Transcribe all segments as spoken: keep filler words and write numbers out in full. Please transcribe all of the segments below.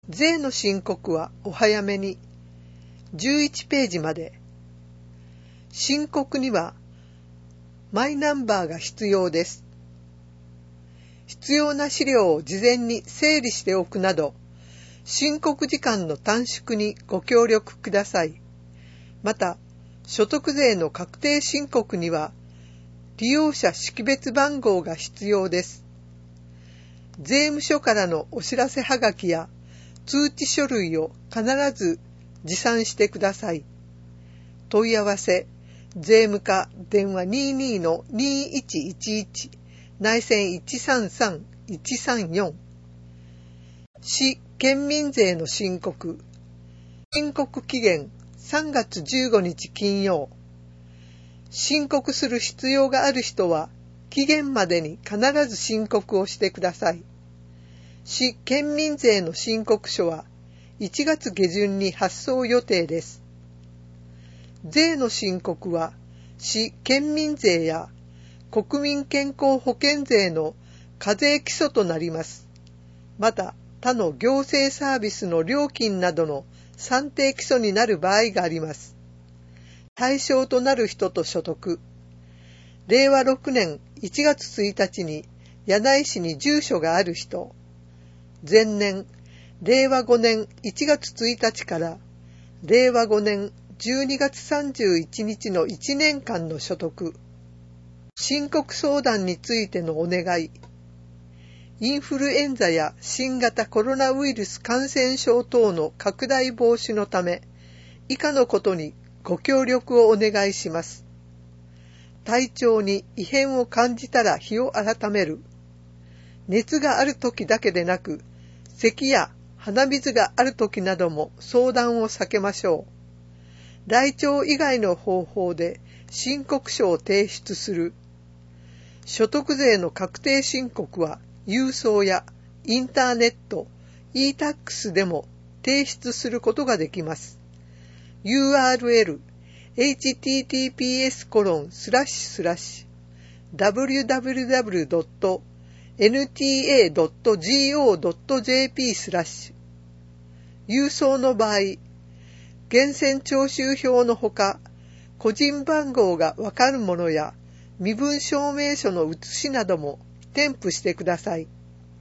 税の申告はお早めに。じゅういちページまで。申告にはマイナンバーが必要です。必要な資料を事前に整理しておくなど、申告時間の短縮にご協力ください。また、所得税の確定申告には、利用者識別番号が必要です。税務署からのお知らせはがきや通知書類を必ず持参してください。問い合わせ、税務課電話 にじゅうに の にいちいちいち 内線いちさんさんいちさんよん。市県民税の申告。申告期限さんがつじゅうごにち金曜。申告する必要がある人は期限までに必ず申告をしてください。市県民税の申告書はいちがつ下旬に発送予定です。税の申告は市県民税や国民健康保険税の課税基礎となります。また他の行政サービスの料金などの算定基礎になる場合があります。対象となる人と所得。れいわろくねんいちがつついたちに柳井市に住所がある人。前年、れいわごねんいちがつついたちかられいわごねんじゅうにがつさんじゅういちにちのいちねんかんの所得。申告相談についてのお願い。インフルエンザや新型コロナウイルス感染症等の拡大防止のため、以下のことにご協力をお願いします。体調に異変を感じたら日を改める。熱があるときだけでなく、咳や鼻水があるときなども相談を避けましょう。来庁以外の方法で申告書を提出する。所得税の確定申告は郵送やインターネット、イータックス でも提出することができます。ユーアールエル エイチティーティーピーエスコロンスラッシュスラッシュ ダブリューダブリューダブリュードットエヌティーエードットジーオードットジェーピー スラッシュ郵送の場合、源泉徴収票のほか、個人番号がわかるものや身分証明書の写しなども添付してください。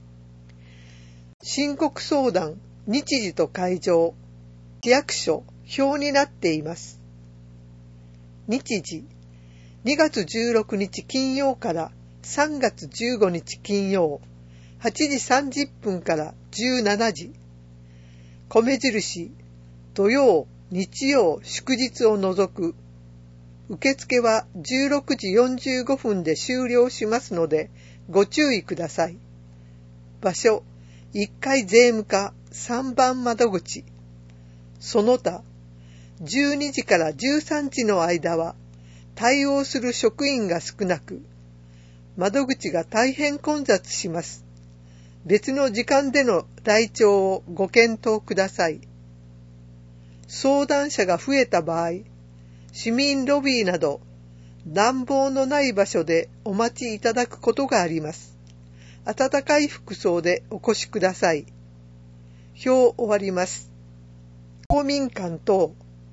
申告相談、日時と会場、市役所、表になっています。日時、にがつじゅうろくにち金曜からさんがつじゅうごにち金曜、はちじさんじゅっぷんからじゅうしちじ。米印、土曜、日曜、祝日を除く。受付はじゅうろくじよんじゅうごふんで終了しますのでご注意ください。場所、いっかい税務課さんばん窓口。その他、じゅうにじからじゅうさんじの間は対応する職員が少なく、窓口が大変混雑します。別の時間での来庁をご検討ください。相談者が増えた場合、市民ロビーなど暖房のない場所でお待ちいただくことがあります。暖かい服装でお越しください。表終わります。公民館等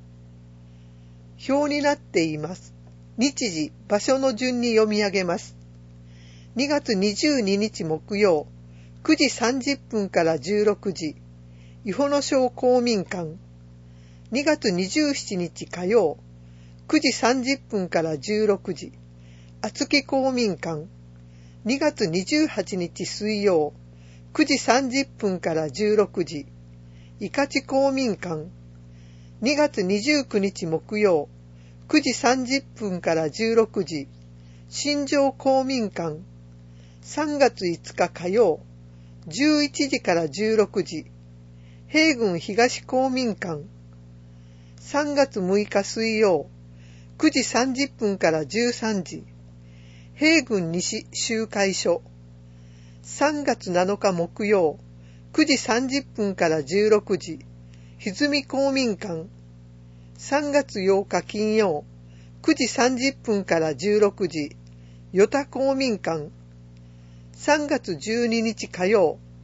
表になっています。日時、場所の順に読み上げます。にがつにじゅうににち木曜、くじさんじゅっぷんからじゅうろくじ、伊保野小公民館。にがつにじゅうしちにち火曜、くじさんじゅっぷんからじゅうろくじ、厚木公民館。にがつにじゅうはちにち水曜、くじさんじゅっぷんからじゅうろくじ、伊香地公民館。にがつにじゅうくにち木曜、くじさんじゅっぷんからじゅうろくじ、新庄公民館。さんがついつか火曜、じゅういちじからじゅうろくじ、平郡東公民館。さんがつむいか水曜、くじさんじゅっぷんからじゅうさんじ、平郡西集会所。さんがつなのか木曜、くじさんじゅっぷんからじゅうろくじ、歪み公民館。さんがつようか金曜、くじさんじゅっぷんからじゅうろくじ、与田公民館。さんがつじゅうににち火曜、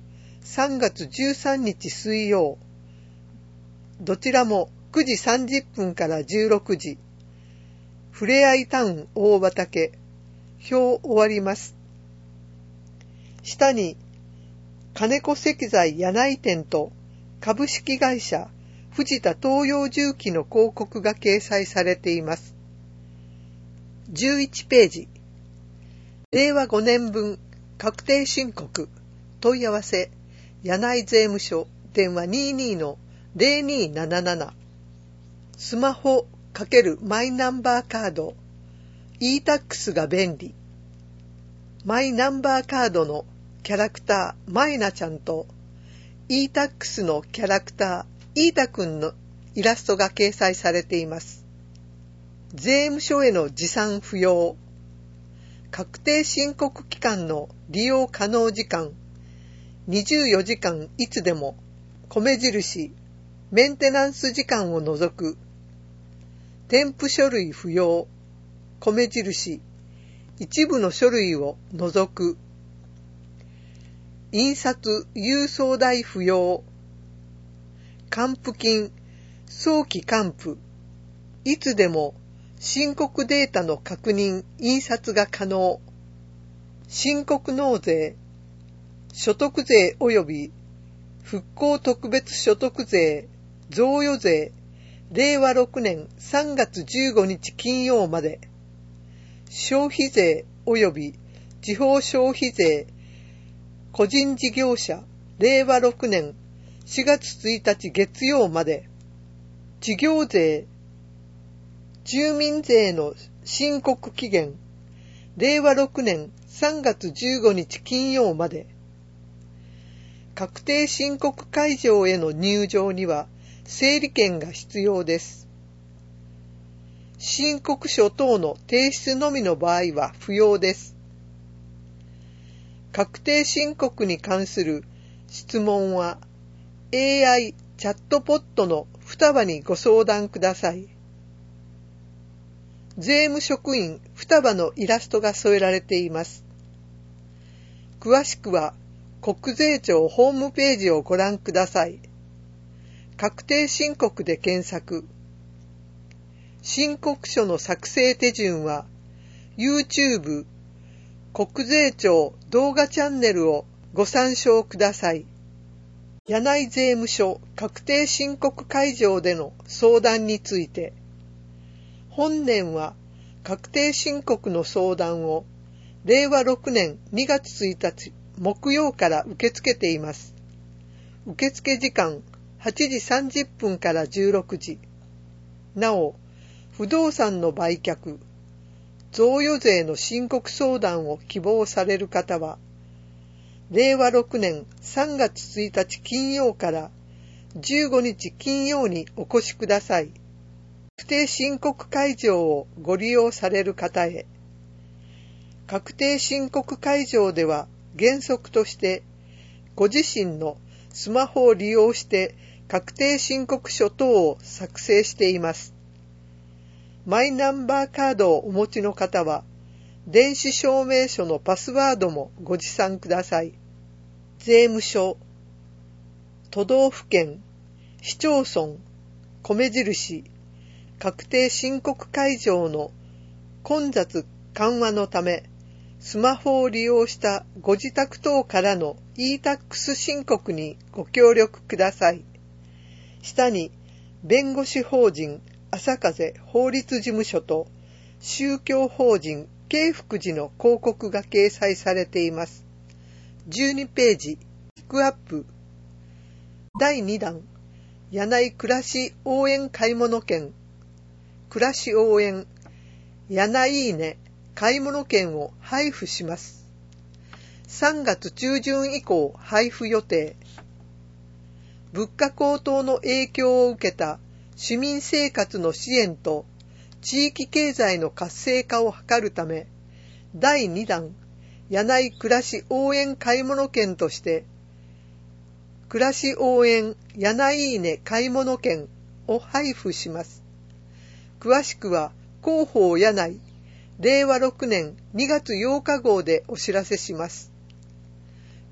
さんがつじゅうさんにち水曜、どちらもくじさんじゅっぷんからじゅうろくじ、ふれあいタウン大畑、表終わります。下に、金子石材柳井店と株式会社藤田東洋重機の広告が掲載されています。じゅういちページ、れいわごねんぶん確定申告、問い合わせ、柳井税務署、電話 にじゅうに の ゼロにーなななな、スマホ×マイナンバーカード、イータックス が便利。マイナンバーカードのキャラクターマイナちゃんと イータックス のキャラクターイータくんのイラストが掲載されています。税務署への持参不要。確定申告期間の利用可能時間にじゅうよじかんいつでも米印メンテナンス時間を除く。添付書類不要米印一部の書類を除く。印刷郵送代不要。還付金早期還付いつでも申告データの確認印刷が可能。申告納税所得税及び復興特別所得税贈与税れいわろくねんさんがつじゅうごにち金曜まで。消費税及び地方消費税個人事業者れいわろくねんしがつついたち月曜まで。事業税住民税の申告期限れいわろくねんさんがつじゅうごにち金曜まで。確定申告会場への入場には整理券が必要です。申告書等の提出のみの場合は不要です。確定申告に関する質問は エーアイ チャットポットの双葉にご相談ください。税務職員双葉のイラストが添えられています。詳しくは国税庁ホームページをご覧ください。確定申告で検索。申告書の作成手順は YouTube 国税庁動画チャンネルをご参照ください。柳井税務署確定申告会場での相談について、本年は確定申告の相談をれいわろくねんにがつついたち木曜から受け付けています。受付時間はちじさんじゅっぷんからじゅうろくじ。なお、不動産の売却、贈与税の申告相談を希望される方は、れいわろくねんさんがつついたち金曜からじゅうごにち金曜にお越しください。確定申告会場をご利用される方へ。確定申告会場では原則としてご自身のスマホを利用して確定申告書等を作成しています。マイナンバーカードをお持ちの方は電子証明書のパスワードもご持参ください。税務署、都道府県、市町村、米印、確定申告会場の混雑緩和のため、スマホを利用したご自宅等からの イータックス 申告にご協力ください。下に、弁護士法人朝風法律事務所と宗教法人慶福寺の広告が掲載されています。じゅうにページ、ピックアップ。だいにだん、柳井暮らし応援買物券。暮らし応援、柳井ね買物券を配布します。さんがつちゅうじゅん以降配布予定。物価高騰の影響を受けた市民生活の支援と地域経済の活性化を図るため、だいにだん、柳井暮らし応援買物券として、暮らし応援柳井ね買物券を配布します。詳しくは広報柳井れいわろくねんにがつようか号でお知らせします。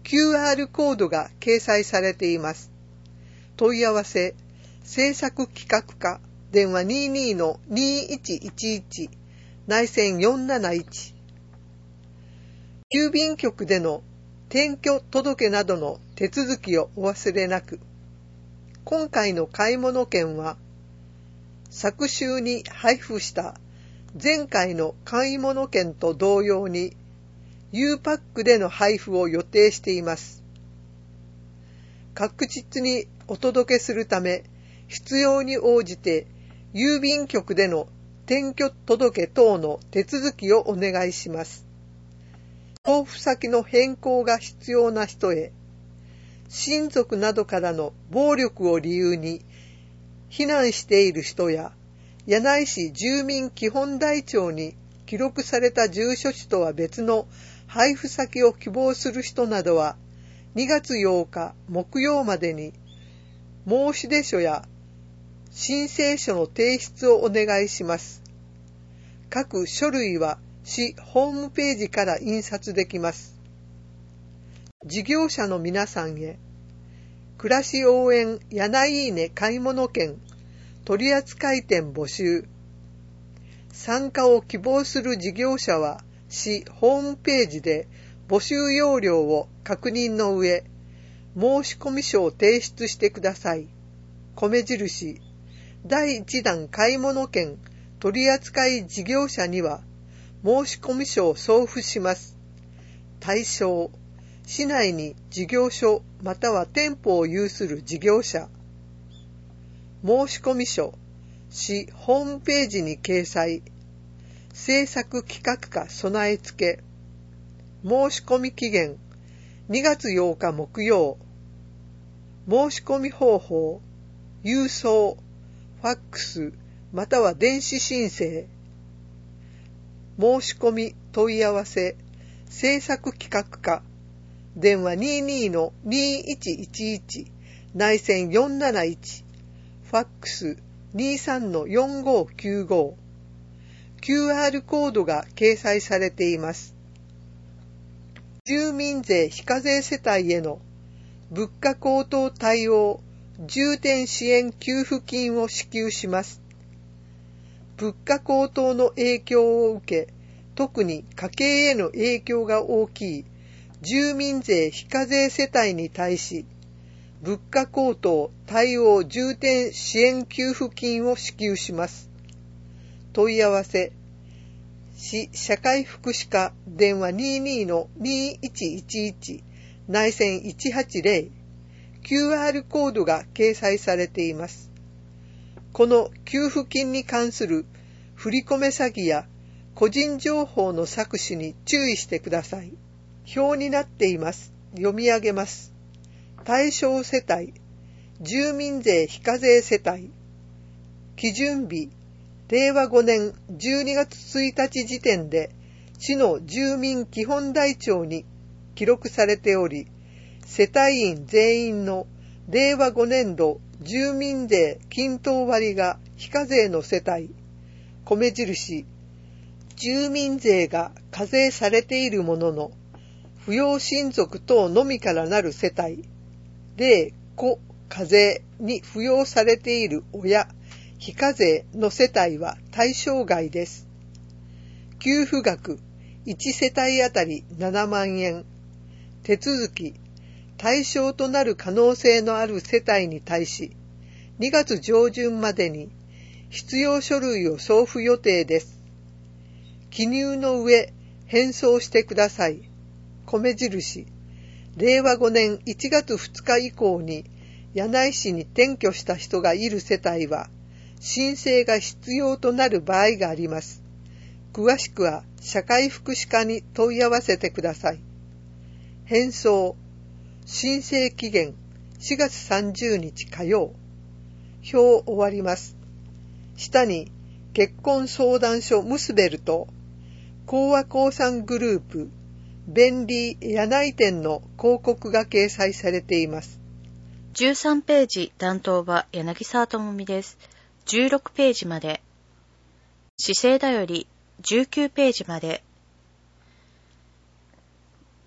キューアール コードが掲載されています。問い合わせ、制作企画課、電話 にじゅうに の にじゅういちいちいち、内線よんなないち。郵便局での転居届などの手続きをお忘れなく。今回の買い物券は、昨週に配布した前回の買い物券と同様に、U パックでの配布を予定しています。確実にお届けするため、必要に応じて郵便局での転居届等の手続きをお願いします。送付先の変更が必要な人へ、親族などからの暴力を理由に避難している人や、柳井市住民基本台帳に記録された住所地とは別の配布先を希望する人などは、にがつようか木曜までに申出書や申請書の提出をお願いします。各書類は市ホームページから印刷できます。事業者の皆さんへ、暮らし応援柳井根買い物券取扱店募集。参加を希望する事業者は市ホームページで募集要領を確認の上、申込書を提出してください。米印、だいいちだん買い物券取扱事業者には申込書を送付します。対象、市内に事業所または店舗を有する事業者。申込書、市ホームページに掲載。制作企画課備え付け。申込期限、にがつようか木曜。申込方法、郵送、ファックス、または電子申請。申し込み問い合わせ、制作企画課、電話 にじゅうに の にじゅういちいちいち、内線よんなないち、ファックス にじゅうさんのよんごきゅうご。キューアール コードが掲載されています。住民税非課税世帯への物価高騰対応重点支援給付金を支給します。物価高騰の影響を受け、特に家計への影響が大きい住民税非課税世帯に対し、物価高騰対応重点支援給付金を支給します。問い合わせ、市社会福祉課電話 にじゅうに の にじゅういちいちいち、内線いちはちゼロ、キューアール コードが掲載されています。この給付金に関する振り込め詐欺や個人情報の搾取に注意してください。表になっています。読み上げます。対象世帯、住民税非課税世帯、基準日、れいわごねんじゅうにがつついたち時点で市の住民基本台帳に記録されており、世帯員全員のれいわごねんど住民税均等割が非課税の世帯、米印、住民税が課税されているものの、扶養親族等のみからなる世帯、例、子、課税に扶養されている親、非課税の世帯は対象外です。給付額、いち世帯あたりななまんえん。手続き、対象となる可能性のある世帯に対し、にがつじょうじゅんまでに必要書類を送付予定です。記入の上、返送してください。米印、れいわごねんいちがつふつか以降に柳井市に転居した人がいる世帯は、申請が必要となる場合があります。詳しくは社会福祉課に問い合わせてください。返送、申請期限しがつさんじゅうにち火曜。表終わります。下に結婚相談所ムスベルと講和興産グループ便利柳井店の広告が掲載されています。 じゅうさんページ担当は柳沢智美です。じゅうろくページまで。姿勢だよりじゅうきゅうページまで。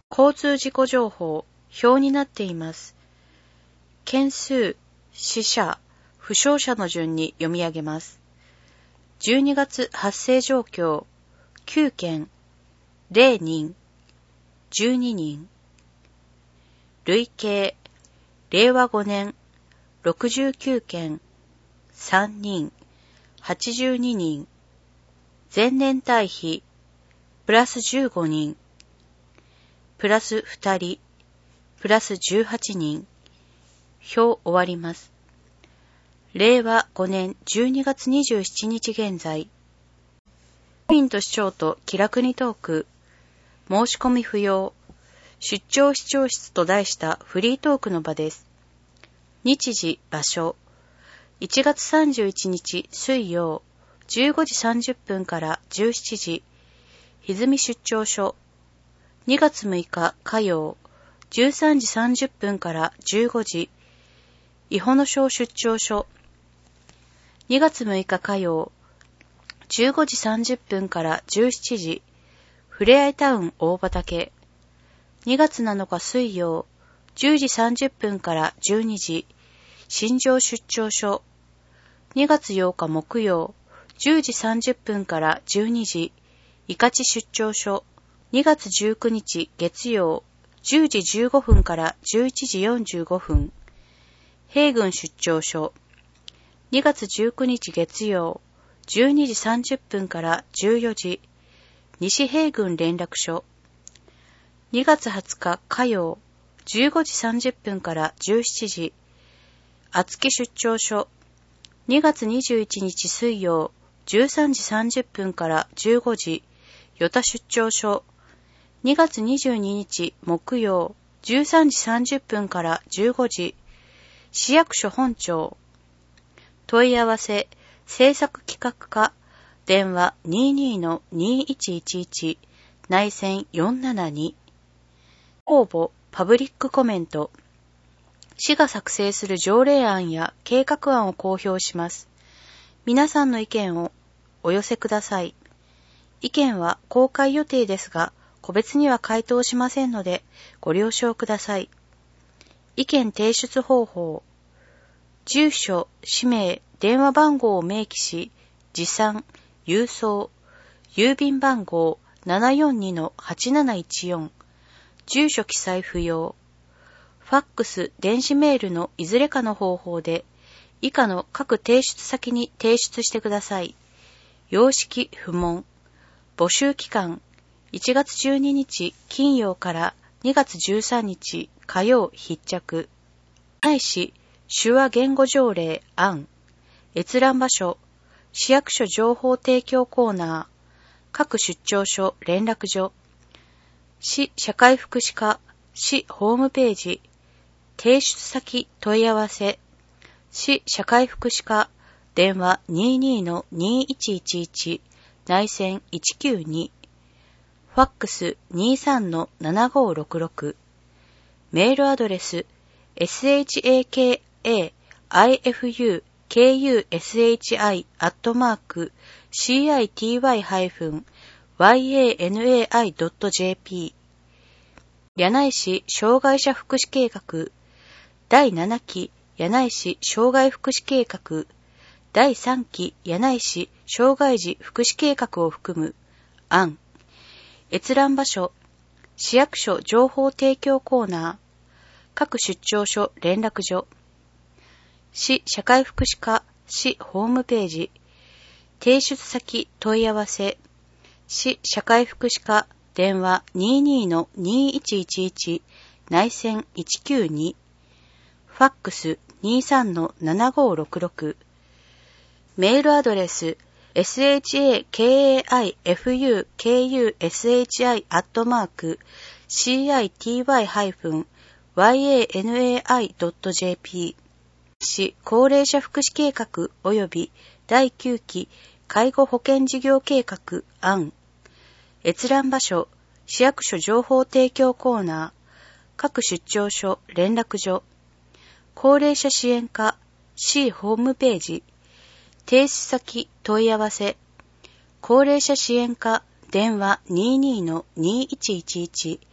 交通事故情報、表になっています。件数、死者、負傷者の順に読み上げます。じゅうにがつ発生状況、きゅうけん、れいにん、じゅうににん。累計、れいわごねん、ろくじゅうきゅうけん、さんにん、はちじゅうににん。前年対比、プラスじゅうごにん、プラスふたり、プラスじゅうはちにん。表終わります。れいわごねんじゅうにがつにじゅうしちにち現在。ポイント市長と気楽にトーク。申し込み不要。出張視聴室と題したフリートークの場です。日時、場所。いちがつさんじゅういちにち水曜、じゅうごじさんじゅっぷんからじゅうしちじ、泉出張所。にがつむいか火曜、じゅうさんじさんじゅっぷんからじゅうごじ、伊保野小出張所。にがつむいか火曜、じゅうごじさんじゅっぷんからじゅうしちじ、ふれあいタウン大畑。にがつなのか水曜、じゅうじさんじゅっぷんからじゅうにじ、新庄出張所。にがつようか木曜、じゅうじさんじゅっぷんからじゅうにじ、伊香地出張所。にがつじゅうくにち月曜、じゅうじじゅうごふんからじゅういちじよんじゅうごふん、平郡出張所。にがつじゅうくにち月曜、じゅうにじさんじゅっぷんからじゅうよじ、西平郡連絡所。にがつはつか火曜、じゅうごじさんじゅっぷんからじゅうしちじ、厚木出張所。にがつにじゅういちにち水曜、じゅうさんじさんじゅっぷんからじゅうごじ、与田出張所。にがつにじゅうににち木曜、じゅうさんじさんじゅっぷんからじゅうごじ、市役所本庁。問い合わせ、制作企画課、電話 にじゅうにのにいちいちいち、内線よんななに。応募、パブリックコメント。市が作成する条例案や計画案を公表します。皆さんの意見をお寄せください。意見は公開予定ですが、個別には回答しませんので、ご了承ください。意見提出方法。住所、氏名、電話番号を明記し、持参、郵送、郵便番号 ななよんにのはちなないちよん、住所記載不要。ファックス、電子メールのいずれかの方法で、以下の各提出先に提出してください。様式不問。募集期間、いちがつじゅうににち金曜からにがつじゅうさんにち火曜必着。ないし、手話言語条例案。閲覧場所、市役所情報提供コーナー、各出張所連絡所、市社会福祉課、市ホームページ、提出先問い合わせ、市社会福祉課、電話 にじゅうにのにいちいちいち、内線いちきゅうに、ファックス にじゅうさんのななごろくろく、メールアドレス エスエイチエーケーエーアイエフユーケーユーエスエイチアイ アットマーク シーアイティーワイ ハイフン ワイエーエヌエーアイ ドット ジェーピー。 柳井市障害者福祉計画だいななき柳井市障害福祉計画だいさんき柳井市障害児福祉計画を含む案。閲覧場所、市役所情報提供コーナー、各出張所連絡所、市社会福祉課、市ホームページ、提出先問い合わせ、市社会福祉課、電話 にじゅうにのにいちいちいち、内線いちきゅうに、ファックス にじゅうさんのななごろくろく、メールアドレス エスエイチエーケーエーアイエフユーケーユーエスエイチアイ アットマーク シーアイティーワイ ハイフン ワイエーエヌエーアイ ドット ジェーピー。市高齢者福祉計画及びだいきゅうき介護保険事業計画案。閲覧場所、市役所情報提供コーナー、各出張所連絡所、高齢者支援課、市ホームページ、提出先問い合わせ、高齢者支援課、電話 にじゅうにのにいちいちいち、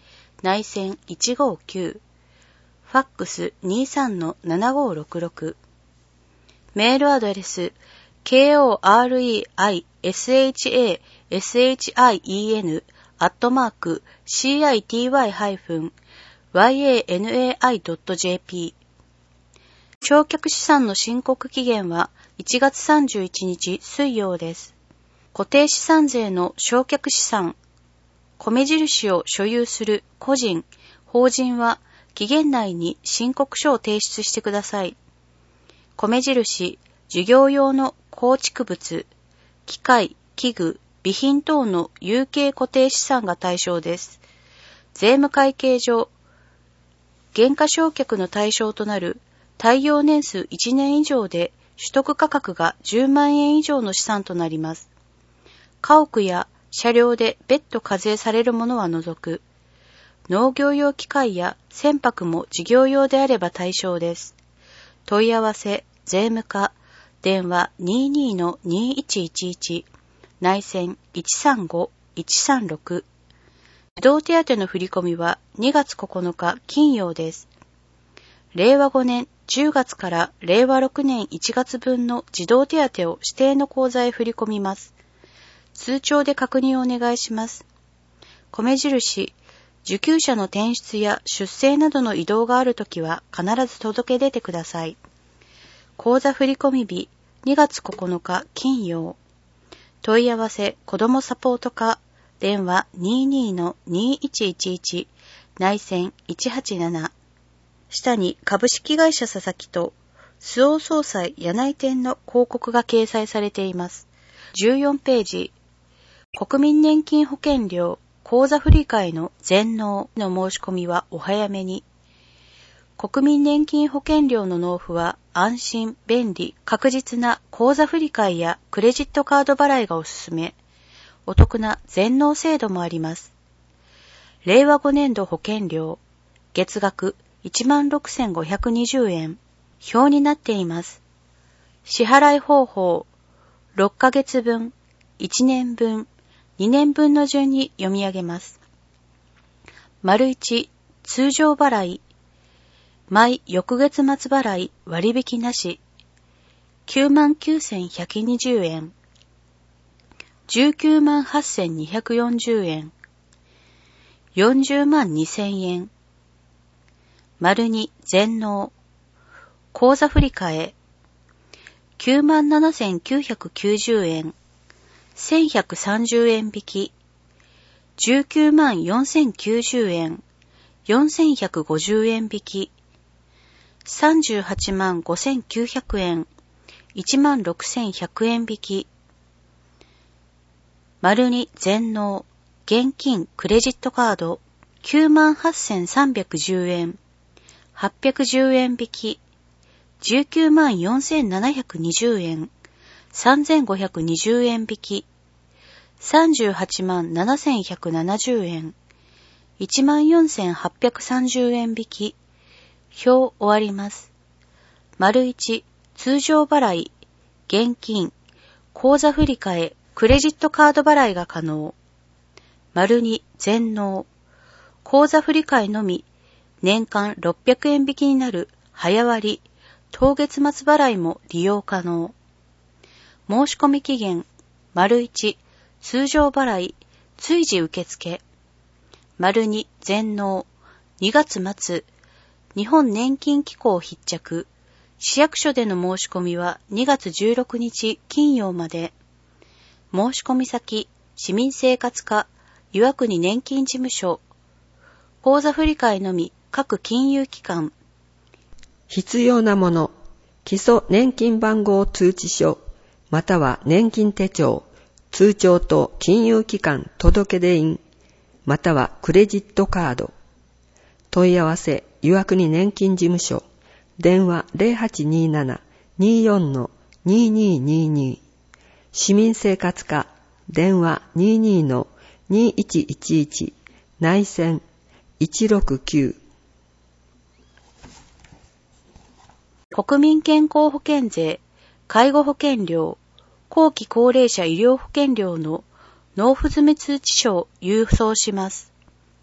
内線いちごきゅう、ファックス にじゅうさんのななごろくろく、メールアドレス コレイシャシャシン アットマーク シーアイティーワイ ハイフン ワイエーエヌエーアイ ドット ジェーピー。償却資産の申告期限はいちがつさんじゅういちにち水曜です。固定資産税の償却資産、米印を所有する個人、法人は期限内に申告書を提出してください。米印、事業用の構築物、機械、器具、備品等の有形固定資産が対象です。税務会計上、減価償却の対象となる耐用年数いちねん以上で取得価格がじゅうまんえん以上の資産となります。家屋や車両で別途課税されるものは除く。農業用機械や船舶も事業用であれば対象です。問い合わせ、税務課、電話 にじゅうにのにいちいちいち、内線いちさんごいちさんろく。児童手当の振り込みはにがつここのか金曜です。れいわごねんじゅうがつかられいわろくねんいちがつぶんの児童手当を指定の口座へ振り込みます。通帳で確認をお願いします。米印、受給者の転出や出生などの移動があるときは必ず届け出てください。口座振込日にがつここのか金曜。問い合わせ子どもサポート課、電話 にじゅうにのにいちいちいち、内線いちはちなな。下に株式会社佐々木と周防総裁柳井店の広告が掲載されています。じゅうよんページ、国民年金保険料口座振替の全納の申し込みはお早めに。国民年金保険料の納付は安心、便利、確実な口座振替やクレジットカード払いがおすすめ。お得な全納制度もあります。れいわごねんど保険料、月額 いちまんろくせんごひゃくにじゅうえん。表になっています。支払い方法、ろっかげつぶん、いちねんぶん、にねんぶんの順に読み上げます。丸いち、通常払い、毎翌月末払い割引なし、きゅうまんきゅうせんひゃくにじゅうえん、じゅうきゅうまんはっせんにひゃくよんじゅうえん、よんじゅうまんにせんえん、丸に全納、口座振替、きゅうまんななせんきゅうひゃくきゅうじゅうえん、せんひゃくさんじゅうえん引き、じゅうきゅうまんよんせんきゅうじゅうえん、よんせんひゃくごじゅうえん引き、さんじゅうはちまんごせんきゅうひゃくえん、いちまんろくせんひゃくえん引き、丸に全納、現金クレジットカード、きゅうまんはっせんさんびゃくじゅうえん、はっぴゃくじゅうえん引き、じゅうきゅうまんよんせんななひゃくにじゅうえん、さんぜんごひゃくにじゅうえん引き、さんじゅうはちまんななせんひゃくななじゅうえん、いちまんよんせんはっぴゃくさんじゅうえん引き、表終わります。丸いち、通常払い、現金、口座振替、クレジットカード払いが可能。丸に、全納、口座振替のみ、年間ろっぴゃくえん引きになる早割、当月末払いも利用可能。申し込み期限、丸いち、通常払い、随時受付。丸に、全納、にがつ末、日本年金機構必着、市役所での申し込みはにがつじゅうろくにち金曜まで。申し込み先、市民生活課、岩国年金事務所。口座振替のみ、各金融機関。 必要なもの、基礎年金番号通知書、または年金手帳、通帳と金融機関届出印、またはクレジットカード。問い合わせ、岩国年金事務所、電話 ゼロはちにーなな にーよんのにーにーにーにー。市民生活課、電話 にじゅうにのにいちいちいち、内線いちろくきゅう。国民健康保険税、介護保険料、後期高齢者医療保険料の納付済通知書を郵送します。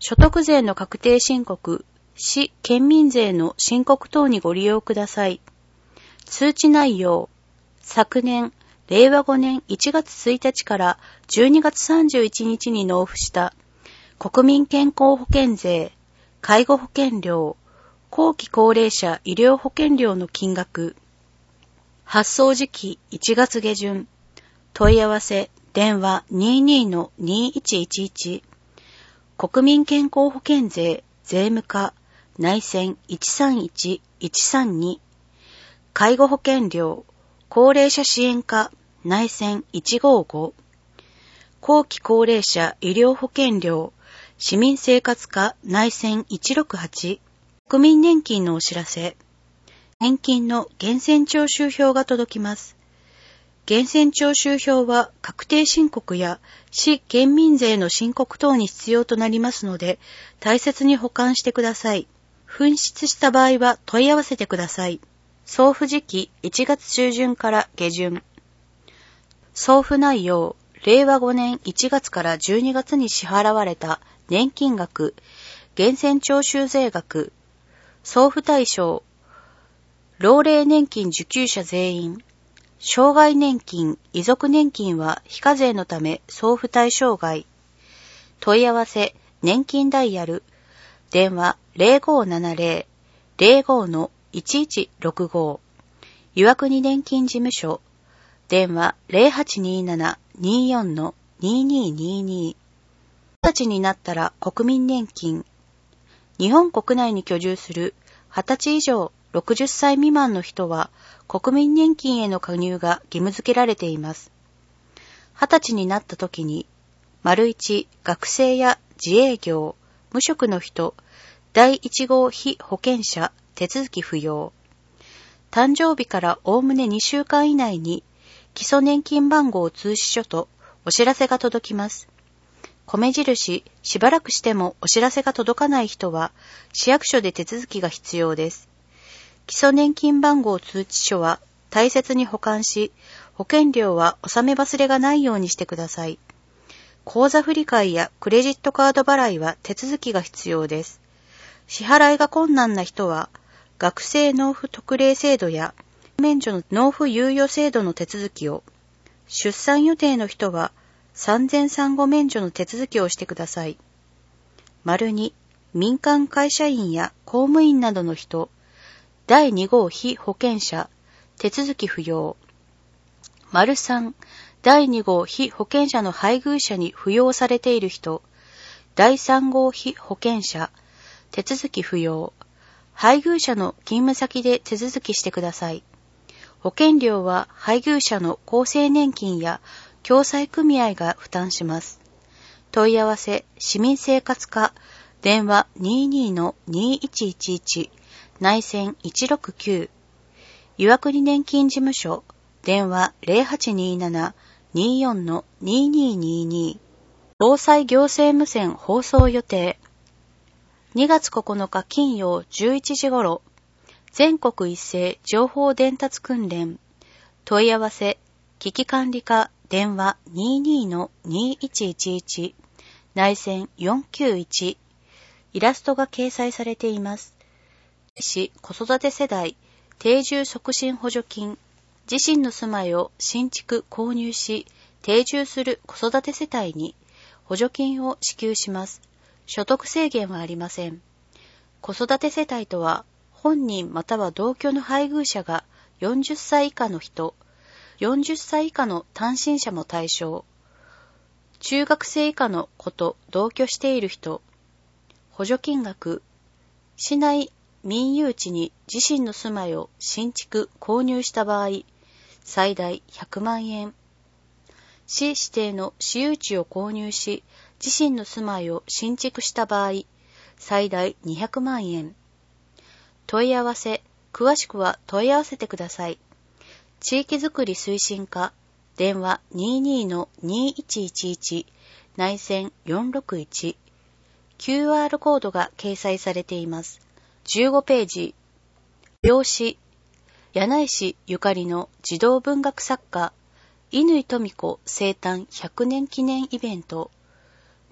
所得税の確定申告、市県民税の申告等にご利用ください。通知内容、昨年、れいわごねんいちがつついたちからじゅうにがつさんじゅういちにちに納付した国民健康保険税、介護保険料、後期高齢者医療保険料の金額、発送時期いちがつげじゅん、問い合わせ、電話 にじゅうにのにじゅういちいちいち、国民健康保険税、税務課、内線いちさんいちいちさんに、介護保険料、高齢者支援課、内線いちごご、後期高齢者医療保険料、市民生活課、内線いちろくはち、国民年金のお知らせ、年金の源泉徴収票が届きます。源泉徴収票は確定申告や市県民税の申告等に必要となりますので、大切に保管してください。紛失した場合は問い合わせてください。送付時期いちがつちゅうじゅんから下旬。送付内容、れいわごねんいちがつからじゅうにがつに支払われた年金額、源泉徴収税額、送付対象、老齢年金受給者全員、障害年金、遺族年金は非課税のため送付対象外。問い合わせ、年金ダイヤル、電話 ゼロごななゼロ ゼロごのいちいちろくご、岩国年金事務所、電話 ゼロはちにーなな にーよんのにーにーにーにー。はたちになったら国民年金。日本国内に居住するはたち以上ろくじゅっさい未満の人は国民年金への加入が義務付けられています。はたちになった時に、丸一学生や自営業、無職の人、だいいち号被保険者、手続き不要。誕生日からおおむねにしゅうかん以内に基礎年金番号通知書とお知らせが届きます。米印、しばらくしてもお知らせが届かない人は市役所で手続きが必要です。基礎年金番号通知書は大切に保管し、保険料は納め忘れがないようにしてください。口座振替やクレジットカード払いは手続きが必要です。支払いが困難な人は、学生納付特例制度や免除の納付猶予制度の手続きを、出産予定の人は産前産後免除の手続きをしてください。丸に、民間会社員や公務員などの人、だいに号被保険者、手続き不要。丸さん、だいに号被保険者の配偶者に扶養されている人、だいさん号被保険者、手続き不要。配偶者の勤務先で手続きしてください。保険料は配偶者の厚生年金や共済組合が負担します。問い合わせ、市民生活課、電話 にじゅうにのにじゅういちいちいち、内線いちろくきゅう、岩国年金事務所、電話 ゼロはちにーなな にーよんのにーにーにーにー。労災行政無線放送予定。にがつここのか金曜じゅういちじ頃、全国一斉情報伝達訓練。問い合わせ、危機管理課、電話 にじゅうにのにじゅういちいちいち、内線よんきゅういち。イラストが掲載されています。市子育て世代定住促進補助金。自身の住まいを新築購入し、定住する子育て世帯に補助金を支給します。所得制限はありません。子育て世帯とは、本人または同居の配偶者がよんじゅっさい以下の人、よんじゅっさい以下の単身者も対象、中学生以下の子と同居している人、補助金額、市内民有地に自身の住まいを新築購入した場合、最大ひゃくまんえん。市指定の私有地を購入し、自身の住まいを新築した場合、最大にひゃくまんえん。問い合わせ、詳しくは問い合わせてください。地域づくり推進課、電話 にじゅうにのにじゅういちいちいち、内線よんろくいち。キューアール コードが掲載されています。じゅうごページ。表紙、柳井市ゆかりの児童文学作家、乾富子生誕ひゃくねん記念イベント。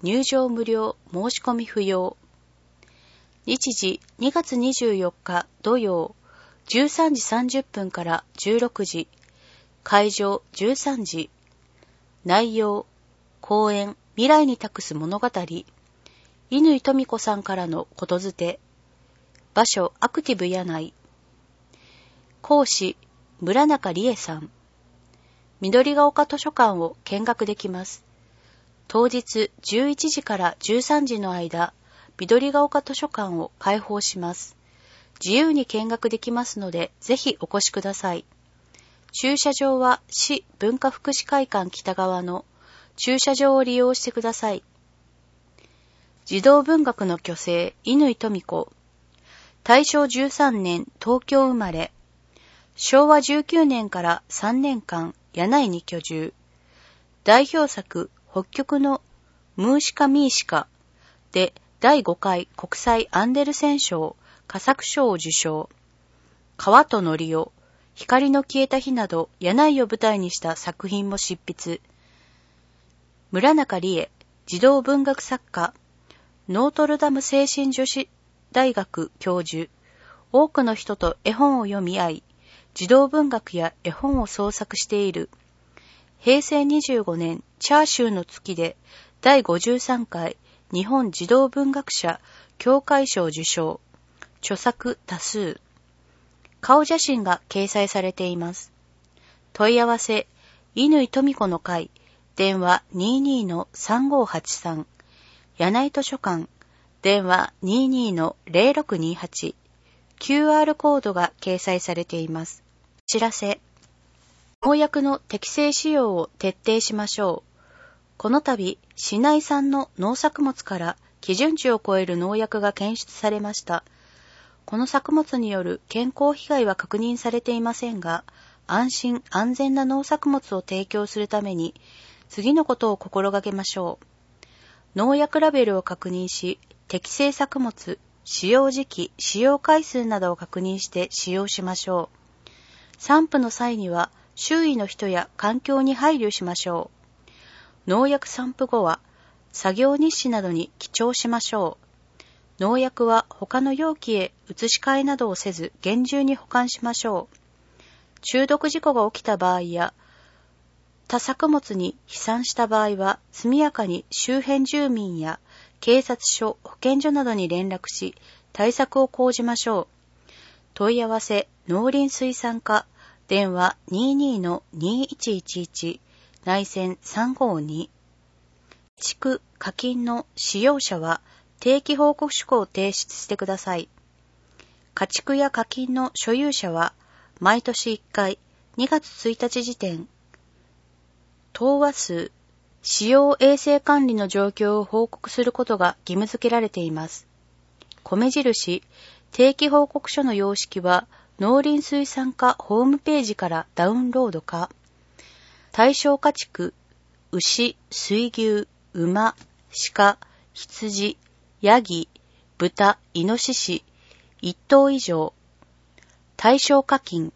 入場無料、申し込み不要。日時にがつにじゅうよっか土曜、じゅうさんじさんじゅっぷんからじゅうろくじ、会場じゅうさんじ。内容、講演、未来に託す物語、乾富子さんからのことづて。場所、アクティブ柳井。講師、村中理恵さん。緑が丘図書館を見学できます。当日じゅういちじからじゅうさんじの間、緑が丘図書館を開放します。自由に見学できますので、ぜひお越しください。駐車場は市文化福祉会館北側の駐車場を利用してください。児童文学の巨星、乾富子。たいしょうじゅうさんねん東京生まれ。しょうわじゅうきゅうねんからさんねんかん柳井に居住。代表作、北極のムーシカミーシカでだいごかい国際アンデルセン賞佳作賞を受賞。川とのりお、光の消えた日など柳井を舞台にした作品も執筆。村中理恵、児童文学作家、ノートルダム精神女子大学教授。多くの人と絵本を読み合い、児童文学や絵本を創作している。へいせいにじゅうごねん、チャーシューの月でだいごじゅうさんかい日本児童文学者協会賞受賞。著作多数。顔写真が掲載されています。問い合わせ、乾富子の会、電話 にじゅうにのさんごーはちさん、柳井図書館、電話 にじゅうにのぜろろくにはち、キューアール コードが掲載されています。知らせ。農薬の適正使用を徹底しましょう。この度、市内産の農作物から基準値を超える農薬が検出されました。この作物による健康被害は確認されていませんが、安心安全な農作物を提供するために、次のことを心がけましょう。農薬ラベルを確認し、適正作物、使用時期、使用回数などを確認して使用しましょう。散布の際には、周囲の人や環境に配慮しましょう。農薬散布後は、作業日誌などに記帳しましょう。農薬は他の容器へ移し替えなどをせず厳重に保管しましょう。中毒事故が起きた場合や他作物に飛散した場合は速やかに周辺住民や警察署、保健所などに連絡し対策を講じましょう。問い合わせ農林水産課電話 にじゅうにのにいちいちいち内線さんごーに。地区課金の使用者は定期報告書を提出してください。家畜や課金の所有者は、毎年いっかい、にがつついたち時点、東和数、使用衛生管理の状況を報告することが義務付けられています。米印、定期報告書の様式は、農林水産課ホームページからダウンロードか、対象家畜、牛、水牛、馬、鹿、羊、ヤギ、豚、イノシシ、一頭以上。対象課金。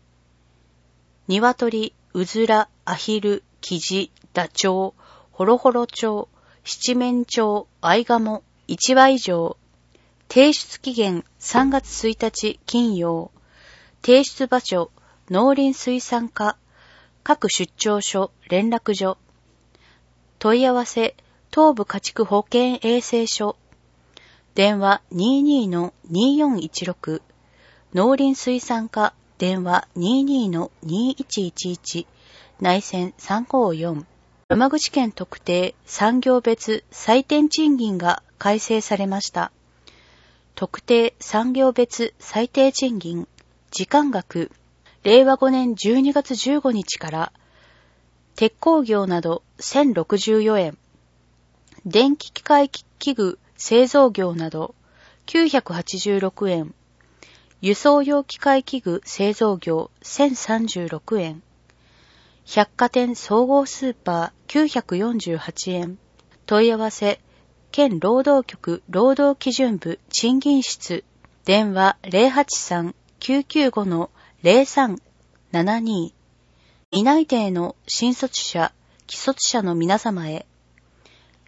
鶏、うずら、アヒル、キジ、ダチョウ、ホロホロ鳥、七面鳥、アイガモ、いちわ以上。提出期限さんがつついたち金曜。提出場所、農林水産課、各出張所、連絡所。問い合わせ、東部家畜保健衛生所。電話 にじゅうにのによんいちろく、農林水産課電話 にじゅうにのにいちいちいち、内線さんごーよん。山口県特定産業別最低賃金が改正されました。特定産業別最低賃金、時間額、れいわごねんじゅうにがつじゅうごにちから、鉄鋼業などせんろくじゅうよえん、電気機械器具製造業などきゅうひゃくはちじゅうろくえん、輸送用機械器具製造業せんさんじゅうろくえん、百貨店総合スーパーきゅうひゃくよんじゅうはちえん、問い合わせ、県労働局労働基準部賃金室、電話 ゼロはちさん きゅうきゅうご のゼロさんななに。担い手への新卒者、既卒者の皆様へ、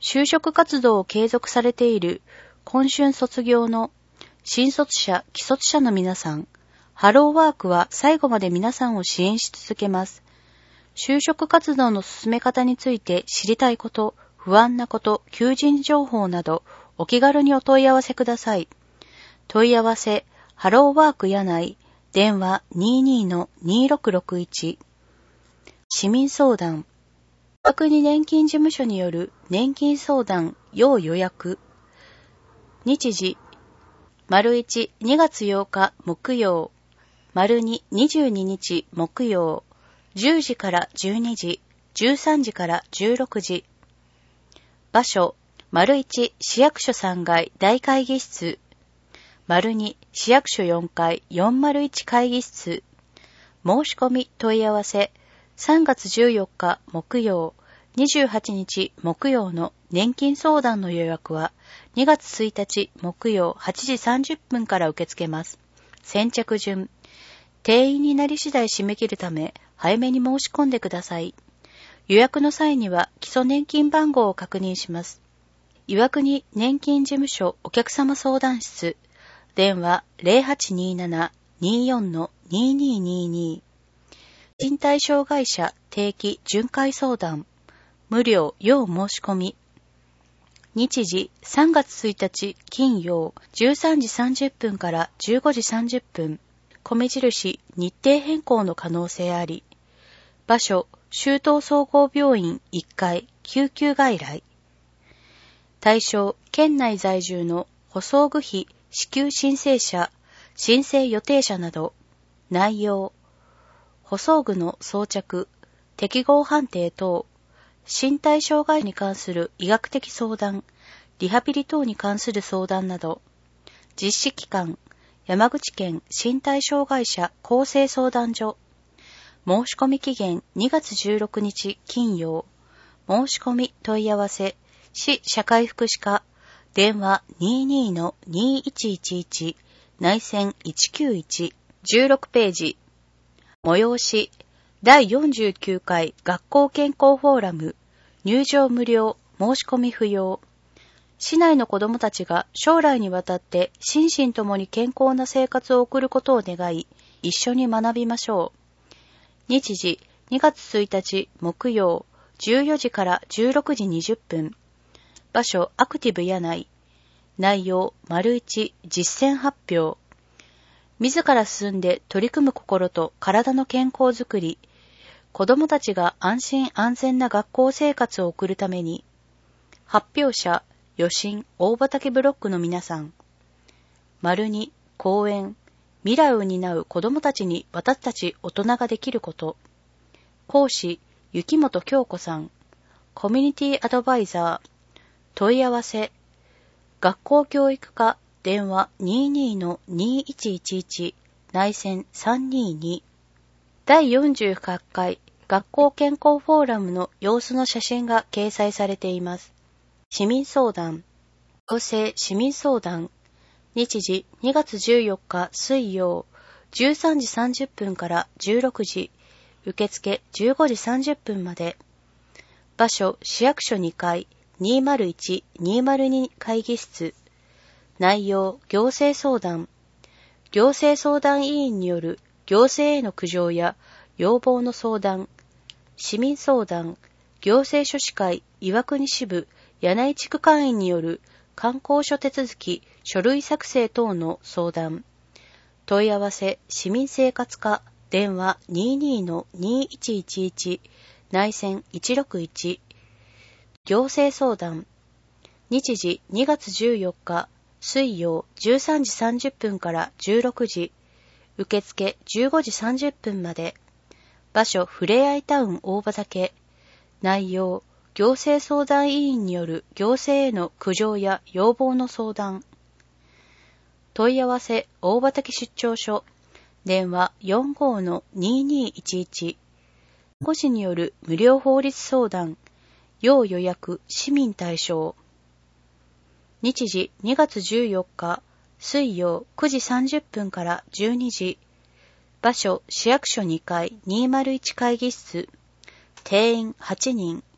就職活動を継続されている今春卒業の新卒者、既卒者の皆さん、ハローワークは最後まで皆さんを支援し続けます。就職活動の進め方について知りたいこと、不安なこと、求人情報など、お気軽にお問い合わせください。問い合わせ、ハローワーク柳井、電話 にじゅうにのにろくろくいち。市民相談。岩国年金事務所による年金相談要予約。日時、丸いち、にがつようか木曜。丸に、にじゅうににち木曜。じゅうじからじゅうにじ、じゅうさんじからじゅうろくじ。場所、丸いち、市役所さんがい大会議室。丸に、市役所よんかいよんまるいち会議室。申し込み問い合わせ、さんがつじゅうよっか木曜、にじゅうはちにち木曜の年金相談の予約はにがつついたち木曜はちじさんじゅっぷんから受け付けます。先着順。定員になり次第締め切るため早めに申し込んでください。予約の際には基礎年金番号を確認します。岩国年金事務所お客様相談室。電話 ゼロはちにーなな にーよん のにーにーにーにー。身体障害者定期巡回相談。無料要申し込み。日時さんがつついたち金曜じゅうさんじさんじゅっぷんからじゅうごじさんじゅっぷん。米印日程変更の可能性あり。場所周東総合病院いっかい救急外来。対象県内在住の補装具費支給申請者、申請予定者など。内容補装具の装着、適合判定等、身体障害に関する医学的相談、リハビリ等に関する相談など。実施期間、山口県身体障害者厚生相談所。申し込み期限にがつじゅうろくにち金曜。申し込み問い合わせ、市社会福祉課、電話 にじゅうにのにいちいちいち、内線いちきゅういち、じゅうろくページ。催し、だいよんじゅうきゅうかい学校健康フォーラム、入場無料、申し込み不要。市内の子どもたちが将来にわたって心身ともに健康な生活を送ることを願い、一緒に学びましょう。日時、にがつついたち木曜、じゅうよじからじゅうろくじにじゅっぷん。場所、アクティブ柳井。内容、丸一、実践発表。自ら進んで取り組む心と体の健康づくり、子どもたちが安心安全な学校生活を送るために、発表者、余震大畑ブロックの皆さん。丸に、講演、未来を担う子どもたちに私たち大人ができること。講師、雪本京子さん。コミュニティアドバイザー。問い合わせ、学校教育課。電話 にじゅうにのにいちいちいち、内線さんにーに。だいよんじゅうはちかい学校健康フォーラムの様子の写真が掲載されています。市民相談。行政市民相談。日時にがつじゅうよっか水曜、じゅうさんじさんじゅっぷんからじゅうろくじ、受付じゅうごじさんじゅっぷんまで。場所市役所にかいにまるいち、にまるに会議室。内容、行政相談。行政相談委員による行政への苦情や要望の相談。市民相談。行政書士会岩国支部柳井地区会員による観光書手続き、書類作成等の相談。問い合わせ、市民生活課。電話 にじゅうにのにいちいちいち、内線いちろくいち。行政相談。日時にがつじゅうよっか水曜じゅうさんじさんじゅっぷんからじゅうろくじ、受付じゅうごじさんじゅっぷんまで。場所ふれあいタウン大畑。内容、行政相談委員による行政への苦情や要望の相談。問い合わせ大畑出張所。電話 よんごのににいちいち。保護士による無料法律相談。要予約市民対象。日時にがつじゅうよっか水曜くじさんじゅっぷんからじゅうにじ。場所市役所にかいにまるいち会議室。定員はちにん。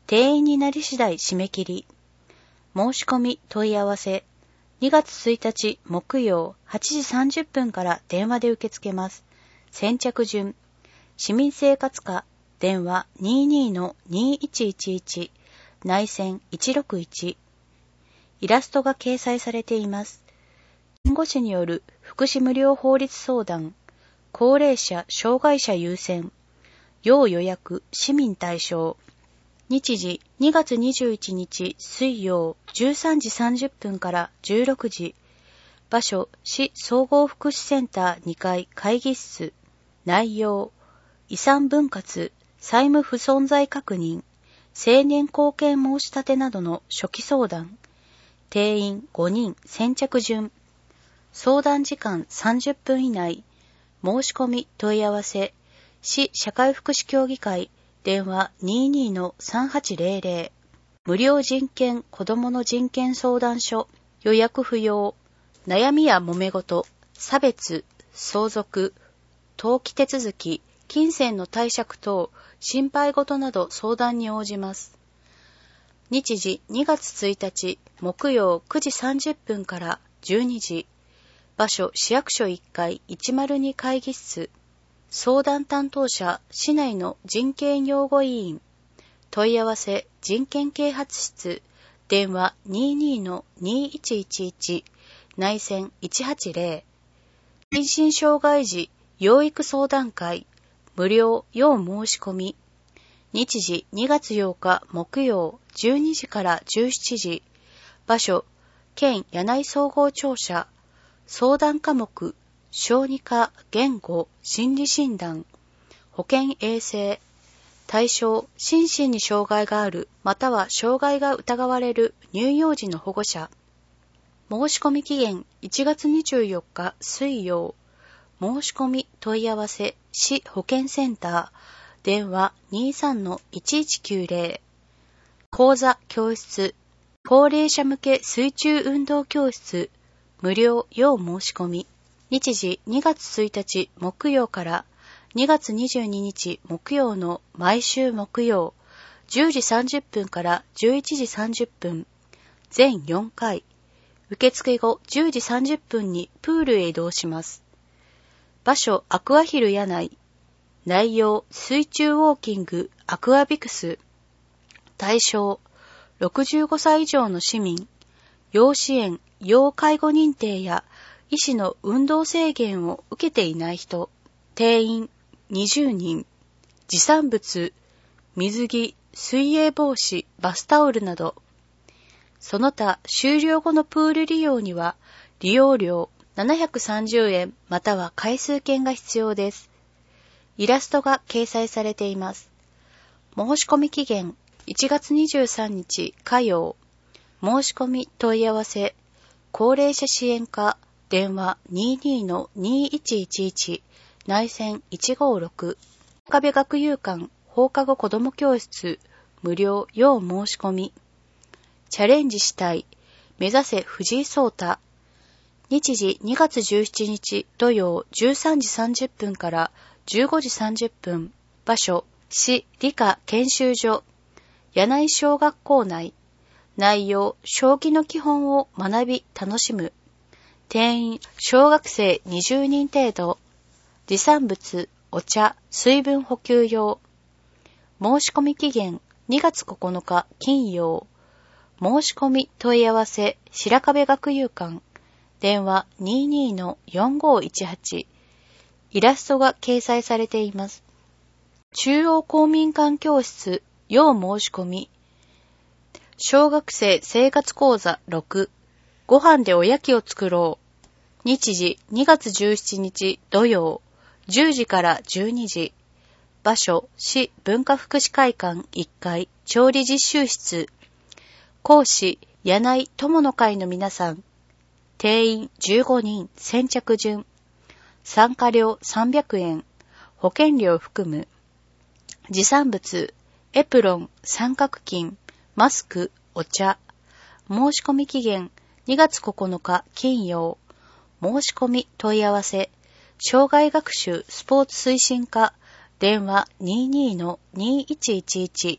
定員になり次第締め切り。申し込み問い合わせ。にがつついたち木曜はちじさんじゅっぷんから電話で受け付けます。先着順。市民生活課電話 にじゅうにのにいちいちいち 内線いちろくいち。イラストが掲載されています。弁護士による福祉無料法律相談。高齢者、障害者優先。要予約、市民対象。日時にがつにじゅういちにち水曜じゅうさんじさんじゅっぷんからじゅうろくじ。場所、市総合福祉センターにかい会議室。内容、遺産分割、債務不存在確認、成年後見申し立てなどの初期相談。定員ごにん先着順。相談時間さんじゅっぷん以内。申し込み問い合わせ。市社会福祉協議会電話 にじゅうにのさんはちぜろぜろ。無料人権子どもの人権相談所。予約不要。悩みや揉め事、差別、相続、登記手続き、金銭の貸借等、心配事など相談に応じます。日時にがつついたち木曜くじさんじゅっぷんからじゅうにじ。場所市役所いっかいいちまるに会議室。相談担当者市内の人権擁護委員。問い合わせ人権啓発室。電話 にじゅうにのにいちいちいち 内線いちはちぜろ。心身障害児養育相談会。無料要申し込み。日時にがつようか木曜じゅうにじからじゅうしちじ。場所県柳井総合庁舎。相談科目小児科言語心理診断。保健衛生。対象心身に障害があるまたは障害が疑われる乳幼児の保護者。申し込み期限いちがつにじゅうよっか水曜。申し込み問い合わせ市保健センター電話 にじゅうさんのいちいちきゅうぜろ。講座教室高齢者向け水中運動教室。無料要申し込み。日時にがつついたち木曜からにがつにじゅうににち木曜の毎週木曜じゅうじさんじゅっぷんからじゅういちじさんじゅっぷん。全よんかい。受付後じゅうじさんじゅっぷんにプールへ移動します。場所アクアヒル柳井。内容水中ウォーキングアクアビクス。対象ろくじゅうごさい以上の市民。要支援要介護認定や医師の運動制限を受けていない人。定員にじゅうにん。持参物水着、水泳帽子、バスタオルなど。その他終了後のプール利用には利用料ななひゃくさんじゅうえんまたは回数券が必要です。イラストが掲載されています。申し込み期限いちがつにじゅうさんにち火曜。申し込み問い合わせ高齢者支援課電話 にじゅうにのにいちいちいち 内線いちごろく。岡部学友館放課後子ども教室無料要申し込み。チャレンジしたい目指せ藤井聡太。日時にがつじゅうしちにち土曜じゅうさんじさんじゅっぷんからじゅうごじさんじゅっぷん。場所市理科研修所柳井小学校内。内容将棋の基本を学び楽しむ。定員小学生にじゅうにん程度。持参物お茶水分補給用。申し込み期限にがつここのか金曜。申し込み問い合わせ白壁学友館電話 にじゅうにのよんごいちはち。イラストが掲載されています。中央公民館教室要申し込み。小学生生活講座ろく。ご飯でおやきを作ろう。日時にがつじゅうしちにち土曜じゅうじからじゅうにじ。場所市文化福祉会館いっかい調理実習室。講師柳井友の会の皆さん。定員じゅうごにん先着順。参加料さんびゃくえん。保険料含む。持参物エプロン三角巾マスクお茶。申し込み期限にがつここのか金曜。申し込み問い合わせ障害学習スポーツ推進課電話 にじゅうにのにいちいちいち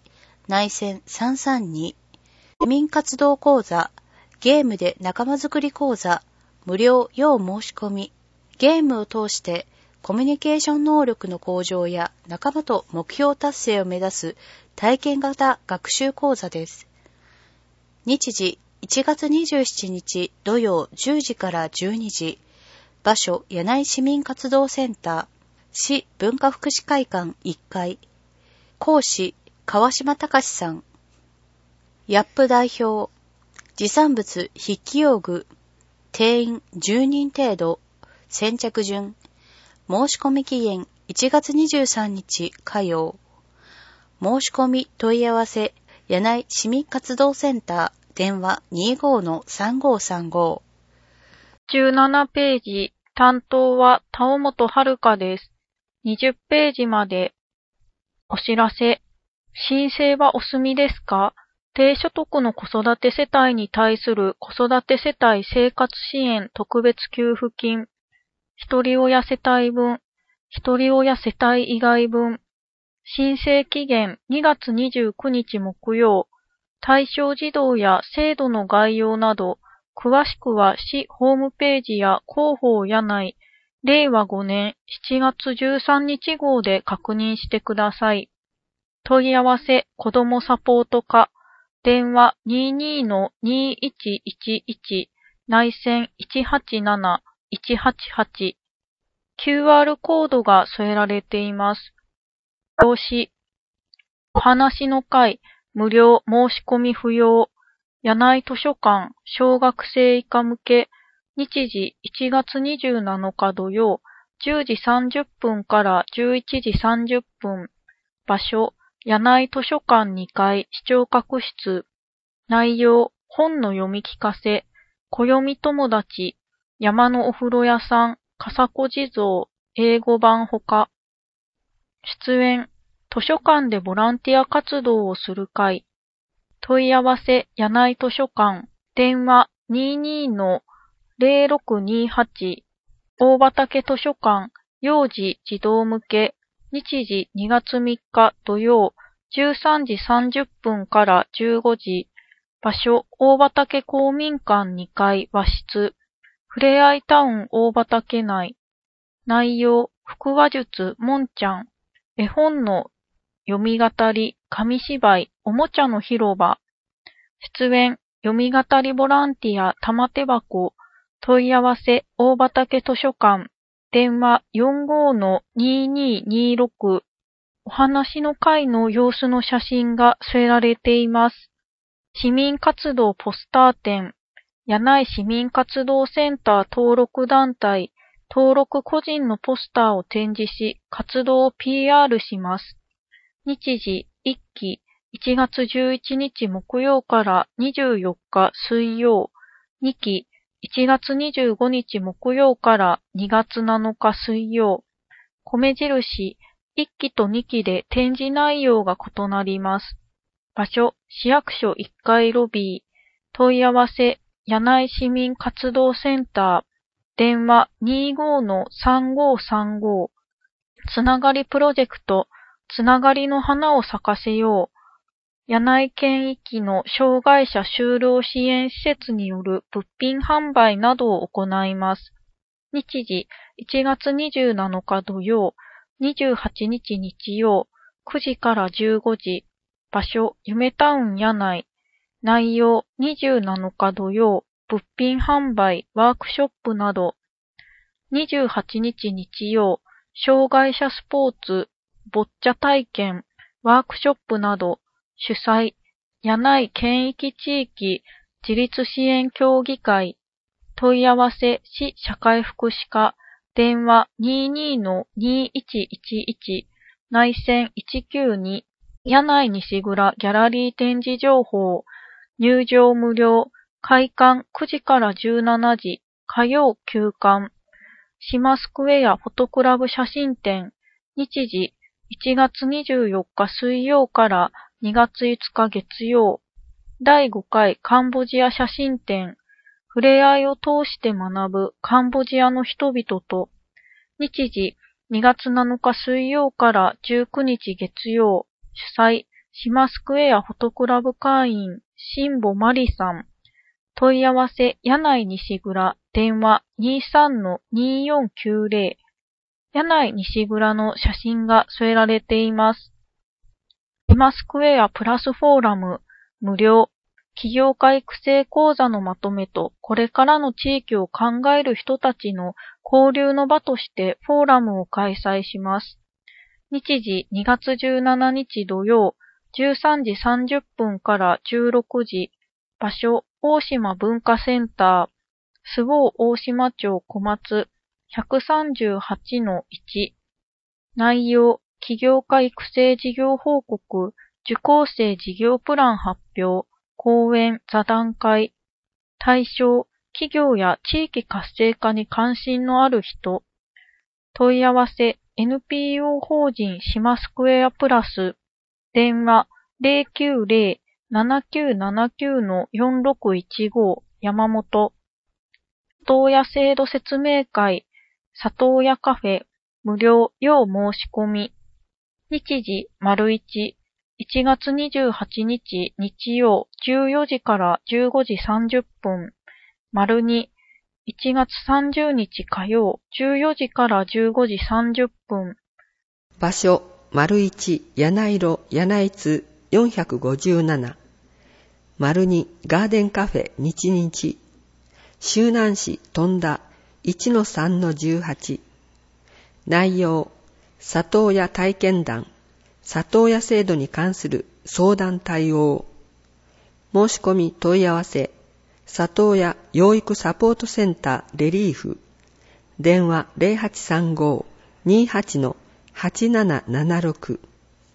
内戦さんさんに、市民活動講座、ゲームで仲間づくり講座、無料要申し込み。ゲームを通してコミュニケーション能力の向上や仲間と目標達成を目指す体験型学習講座です。日時いちがつにじゅうしちにち土曜じゅうじからじゅうにじ。場所柳井市民活動センター、市文化福祉会館いっかい。講師川島隆さん。ヤップ代表。持産物筆記用具。定員じゅうにん程度。先着順。申し込み期限いちがつにじゅうさんにち火曜。申し込み問い合わせ柳井市民活動センター電話 にじゅうごのさんごさんご。 じゅうななページ、担当は田尾本遥です。にじゅっページまで。お知らせ。申請はお済みですか？低所得の子育て世帯に対する子育て世帯生活支援特別給付金。一人親世帯分、一人親世帯以外分。申請期限にがつにじゅうくにち木曜。対象児童や制度の概要など、詳しくは市ホームページや広報柳井、れいわごねんしちがつじゅうさんにち号で確認してください。問い合わせ子どもサポート課、電話 にじゅうにのにいちいちいち、内線いちはちなないちはちはち。キューアール コードが添えられています。表紙。お話の会、無料申し込み不要。柳井図書館、小学生以下向け。日時いちがつにじゅうなのか土曜、じゅうじさんじゅっぷんからじゅういちじさんじゅっぷん。場所、柳井図書館にかい視聴覚室。内容、本の読み聞かせ。暦友達。山のお風呂屋さん。笠子地蔵。英語版ほか。出演、図書館でボランティア活動をする会。問い合わせ、柳井図書館。電話 にじゅうにのぜろろくにはち。大畑図書館。幼児児童向け。日時にがつみっか土曜、じゅうさんじさんじゅっぷんからじゅうごじ。場所、大畑公民館にかい和室。ふれあいタウン大畑内。内容、腹話術もんちゃん。絵本の読み語り、紙芝居、おもちゃの広場。出演、読み語りボランティア玉手箱。問い合わせ、大畑図書館。電話 よんじゅうごのにじゅうににじゅうろく。お話の会の様子の写真が添えられています。市民活動ポスター展。柳井市民活動センター登録団体、登録個人のポスターを展示し、活動を ピーアール します。日時、いっき、いちがつじゅういちにち木曜からにじゅうよっか水曜、にき、いちがつにじゅうごにち木曜からにがつなのか水曜。米印、いっきとにきで展示内容が異なります。場所、市役所いっかいロビー。問い合わせ、柳井市民活動センター。電話 にじゅうごのさんごさんご。つながりプロジェクト、つながりの花を咲かせよう。柳井県域の障害者就労支援施設による物品販売などを行います。日時、いちがつにじゅうなのか土曜、にじゅうはちにち日曜、くじからじゅうごじ。場所、夢タウン柳井。内容、にじゅうなのか土曜、物品販売、ワークショップなど。にじゅうはちにち日曜、障害者スポーツ、ボッチャ体験、ワークショップなど。主催、柳井県域地域自立支援協議会。問い合わせ、市社会福祉課。電話 にじゅうにのにいちいちいち。内線いちきゅうに。柳井西蔵ギャラリー展示情報。入場無料。開館くじからじゅうしちじ。火曜休館。島スクエアフォトクラブ写真展。日時、いちがつにじゅうよっか水曜からにがついつか月曜。だいごかいカンボジア写真展。触れ合いを通して学ぶカンボジアの人々と。日時、にがつなのか水曜からじゅうくにち月曜。主催、 島スクエアフォトクラブ会員、新保マリさん。問い合わせ、柳井西蔵、電話 にじゅうさんのにじゅうよんきゅうぜろ。柳井西蔵の写真が添えられています。島スクエアプラスフォーラム、無料。起業家育成講座のまとめと、これからの地域を考える人たちの交流の場としてフォーラムを開催します。日時にがつじゅうしちにち土曜、じゅうさんじさんじゅっぷんからじゅうろくじ。場所、大島文化センター、周防大島町小松 ひゃくさんじゅうはちのいち。内容、起業家育成事業報告、受講生事業プラン発表、講演、座談会。対象、企業や地域活性化に関心のある人。問い合わせ、エヌピーオー 法人島スクエアプラス。電話、ゼロきゅうゼロ ななきゅうななきゅうのよんろくいちご 山本。里親制度説明会、里親カフェ、無料、要申し込み。日時、丸一、いちがつにじゅうはちにち日曜じゅうよじからじゅうごじさんじゅっぷん。丸二、いちがつさんじゅうにち火曜じゅうよじからじゅうごじさんじゅっぷん。 場所、丸一、柳色、柳津よんひゃくごじゅうなな。丸二、ガーデンカフェ日日。周南市富田 いちのさんのじゅうはち。内容、里親体験談、里親制度に関する相談対応。申し込み問い合わせ、里親養育サポートセンターレリーフ。電話 ゼロはちさんご にはちのはちななななろく。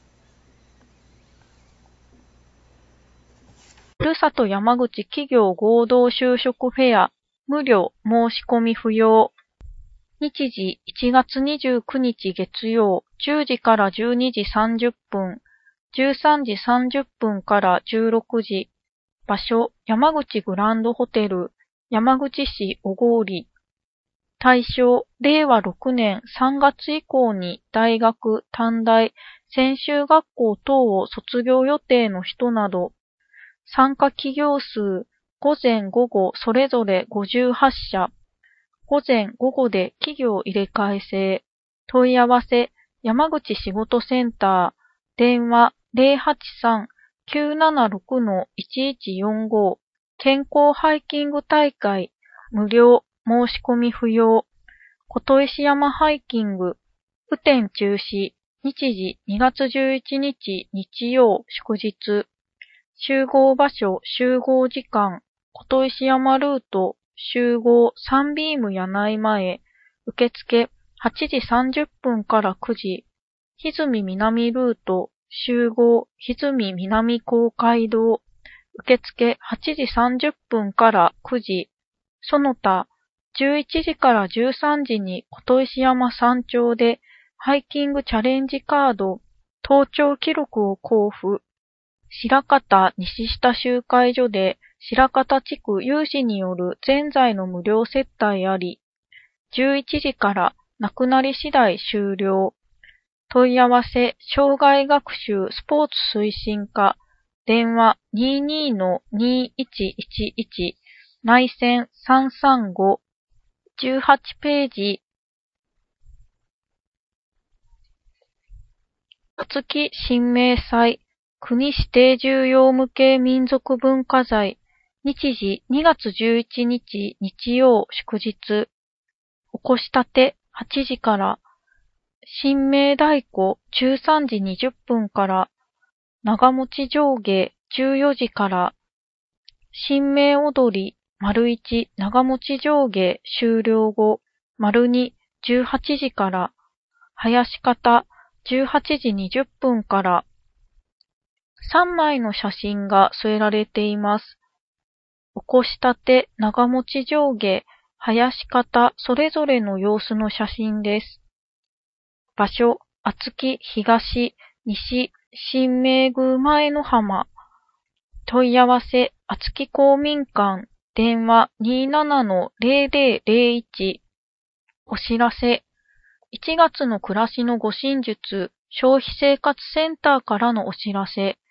ふるさと山口企業合同就職フェア、無料、申し込み不要。日時いちがつにじゅうくにち月曜、じゅうじからじゅうにじさんじゅっぷん、じゅうさんじさんじゅっぷんからじゅうろくじ。場所、山口グランドホテル、山口市小郡。対象、れいわろくねんさんがつ以降に大学、短大、専修学校等を卒業予定の人など。参加企業数、午前午後それぞれごじゅうはちしゃ。午前午後で企業入れ替え制。問い合わせ、山口仕事センター。電話 ゼロはちさん きゅうななろくのいちいちよんご。健康ハイキング大会。無料。申し込み不要。琴石山ハイキング。雨天中止。日時にがつじゅういちにち日曜祝日。集合場所、集合時間。琴石山ルート。集合サンビーム柳井前。受付はちじさんじゅっぷんからくじ。歪み南ルート。集合歪み南公会堂。受付はちじさんじゅっぷんからくじ。その他、じゅういちじからじゅうさんじに琴石山山頂でハイキングチャレンジカード、登頂記録を交付。白方西下集会所で白方地区有志による全財の無料接待あり、じゅういちじからなくなり次第終了。問い合わせ、障害学習スポーツ推進課、電話 にじゅうにのにいちいちいち、内線さんさんご、じゅうはちページ。月新明祭、国指定重要無形民族文化財、日時にがつじゅういちにち日曜祝日。おこしたてはちじから、新明太鼓じゅうさんじにじゅっぷんから、長持ち上下じゅうよじから、新明踊り丸一長持ち上下終了後丸二じゅうはちじから、林方じゅうはちじにじゅっぷんから、さんまいの写真が添えられています。おこしたて、長持ち上下、林方それぞれの様子の写真です。場所、厚木東、西、新明宮前の浜。問い合わせ、厚木公民館、電話 にじゅうななのゼロゼロゼロいち。お知らせ、いちがつの暮らしの護身術、消費生活センターからのお知らせ。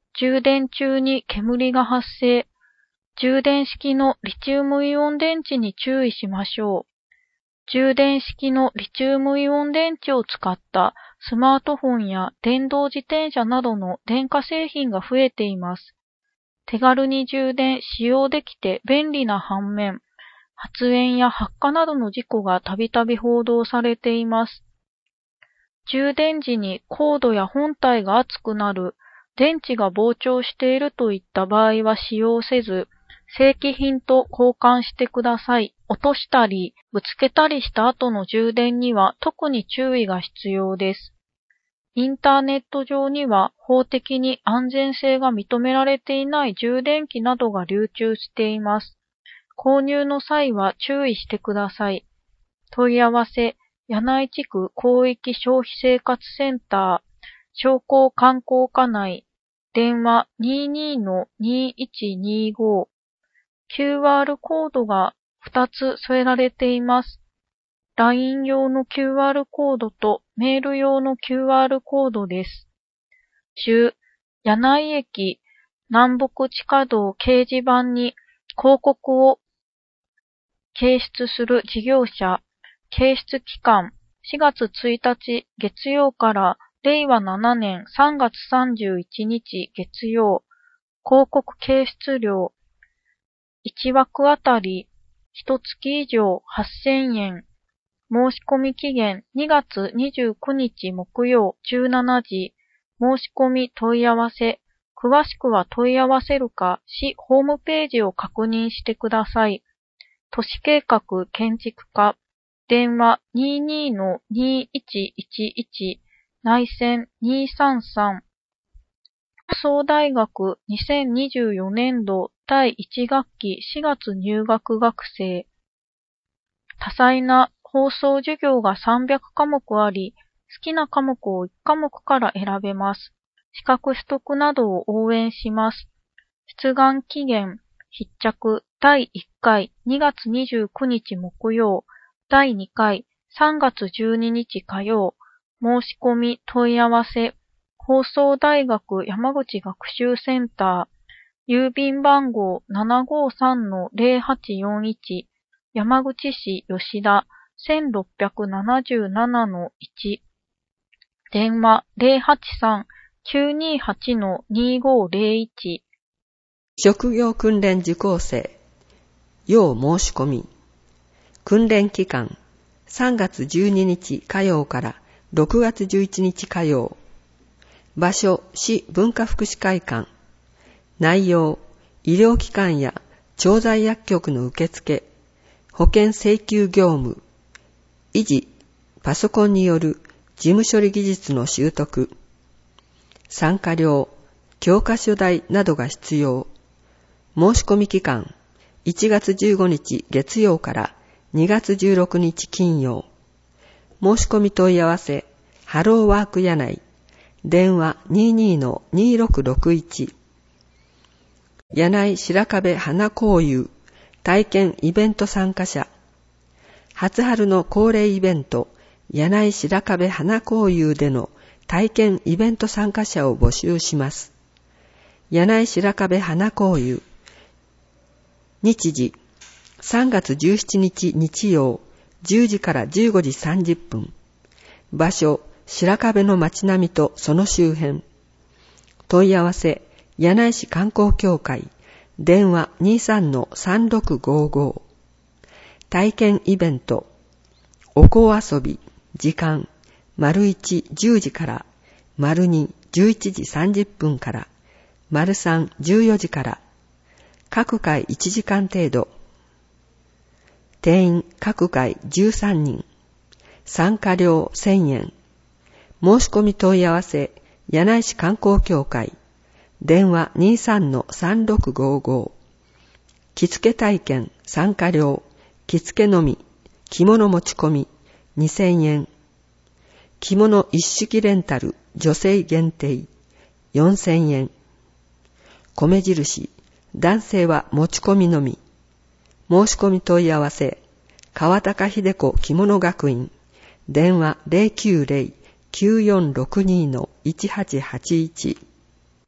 充電中に煙が発生。充電式のリチウムイオン電池に注意しましょう。充電式のリチウムイオン電池を使ったスマートフォンや電動自転車などの電化製品が増えています。手軽に充電、使用できて便利な反面、発煙や発火などの事故がたびたび報道されています。充電時にコードや本体が熱くなる、電池が膨張しているといった場合は使用せず、正規品と交換してください。落としたり、ぶつけたりした後の充電には特に注意が必要です。インターネット上には法的に安全性が認められていない充電器などが流通しています。購入の際は注意してください。問い合わせ、柳井地区広域消費生活センター、商工観光課内、電話 にじゅうにのにいちにご、キューアール コードがふたつ添えられています。ライン 用の キューアール コードとメール用の キューアール コードです。じゅう、柳井駅南北地下道掲示板に広告を掲出する事業者、掲出期間しがつついたち月曜かられいわななねんさんがつさんじゅういちにち月曜、広告掲出料いちわくあたりいちがつ以上はっせんえん、申し込み期限にがつにじゅうくにち木曜じゅうしちじ、申し込み問い合わせ、詳しくは問い合わせるか市ホームページを確認してください。都市計画建築課、電話 にじゅうにのにいちいちいち、内線にさんさん。放送大学にせんにじゅうよねんどだいいちがっきしがつ入学学生。多彩な放送授業がさんびゃくかもくあり、好きな科目をいちかもくから選べます。資格取得などを応援します。出願期限、必着だいいっかいにがつにじゅうくにち木曜、だいにかいさんがつじゅうににち火曜、申し込み問い合わせ、放送大学山口学習センター、郵便番号 ななごさんのぜろはちよんいち、山口市吉田せんろっぴゃくななじゅうななのいち、電話 ぜろはちさんきゅうにはちのにごぜろいち。 職業訓練受講生、要申し込み。訓練期間、さんがつじゅうににち火曜からろくがつじゅういちにち火曜。場所、市文化福祉会館。内容、医療機関や調剤薬局の受付、保険請求業務、維持、パソコンによる事務処理技術の習得、参加料、教科書代などが必要。申し込み期間、いちがつじゅうごにち月曜からにがつじゅうろくにち金曜。申し込み問い合わせ、ハローワーク柳井。電話 にじゅうにのにろくろくいち。柳井白壁花交友体験イベント参加者。初春の恒例イベント、柳井白壁花交友での体験イベント参加者を募集します。柳井白壁花交友。日時、さんがつじゅうしちにち日曜、じゅうじからじゅうごじさんじゅっぷん。場所、白壁の街並みとその周辺。問い合わせ、柳井市観光協会。電話 にじゅうさんのさんろくごご。体験イベント。お香遊び。時間。丸いち、じゅうじから。丸に、じゅういちじさんじゅっぷんから。丸さん、じゅうよじから。各回いちじかん程度。定員各回じゅうさんにん。参加料せんえん。申し込み問い合わせ、柳井市観光協会。電話 にじゅうさんのさんろくごご。着付け体験、参加料、着付けのみ、着物持ち込み、にせんえん。着物一式レンタル、女性限定、よんせんえん。米印、男性は持ち込みのみ。申し込み問い合わせ、川高秀子着物学院。電話 ゼロきゅうゼロ きゅうよんろくにのいちはちはちいち。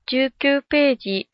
じゅうきゅうページ、